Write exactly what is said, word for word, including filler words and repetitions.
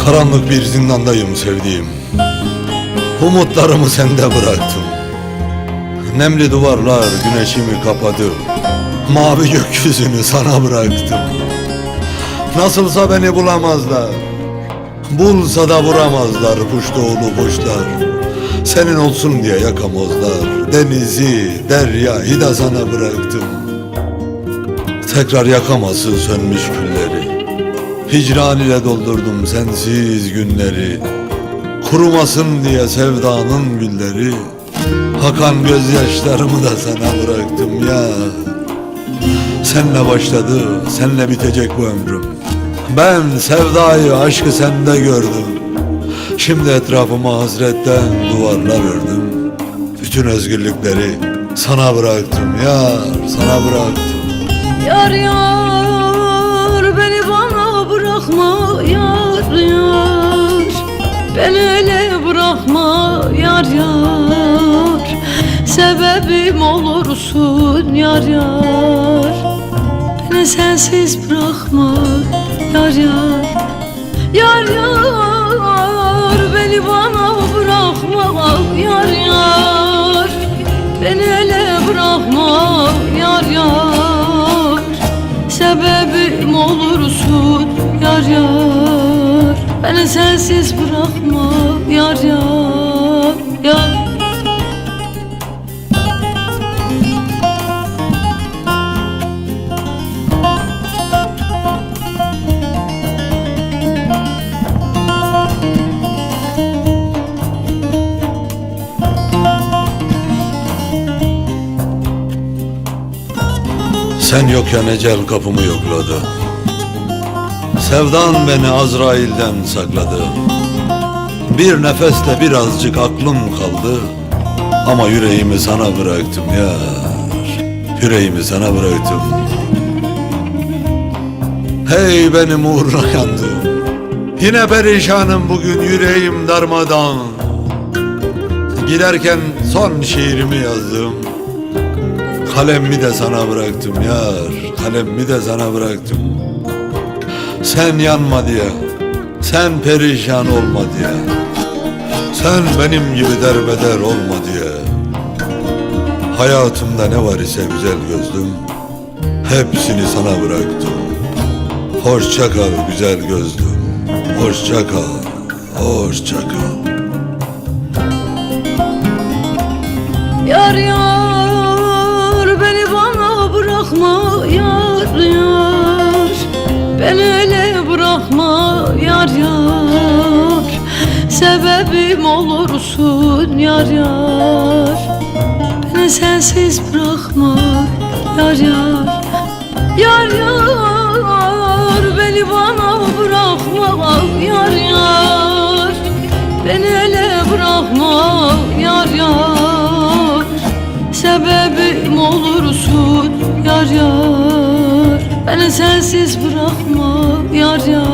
Karanlık bir zindandayım sevdiğim. Umutlarımı sende bıraktım. Nemli duvarlar güneşimi kapadı. Mavi gökyüzünü sana bıraktım. Nasılsa beni bulamazlar. Bulsa da vuramazlar kuştoğlu kuşlar. Senin olsun diye yakamazlar. Denizi, deryayı da sana bıraktım. Tekrar yakamazsın sönmüş külleri. Hicran ile doldurdum sensiz günleri. Kurumasın diye sevdanın gülleri. Akan gözyaşlarımı da sana bıraktım ya. Senle başladı, senle bitecek bu ömrüm. Ben sevdayı, aşkı sende gördüm. Şimdi etrafıma hasretten duvarlar ördüm. Bütün özgürlükleri sana bıraktım yar, sana bıraktım. Yar yar beni bana bırakma yar yar. Beni öyle bırakma yar yar. Sebebim olursun yar yar. Beni sensiz bırakma yar yar. Yar yar beni bana bırakma yar yar. Beni öyle bırakma yar yar. Sebebim olursun yar yar. Beni sensiz bırakma yar yar yar. Sen yokken ecel kapımı yokladı. Sevdan beni Azrail'den sakladı. Bir nefeste birazcık aklım kaldı. Ama yüreğimi sana bıraktım yar. Yüreğimi sana bıraktım. Hey benim uğruna yandım. Yine perişanım bugün, yüreğim darmadan. Giderken son şiirimi yazdım. Kalemimi de sana bıraktım yar, kalemimi de sana bıraktım. Sen yanma diye, sen perişan olma diye, sen benim gibi derbeder olma diye. Hayatımda ne var ise güzel gözlüm, hepsini sana bıraktım. Hoşça kal güzel gözlüm, hoşça kal, hoşça kal. Yar yar beni bana bırakma yar yar. Beni öyle bırakma yar yar. Sebebim olursun yar yar. Beni sensiz bırakma yar yar. Yar yar beni bana bırakma yar yar. Beni öyle bırakma yar yar. Sebebim olursun yar yar. Beni sensiz bırakma yar yar.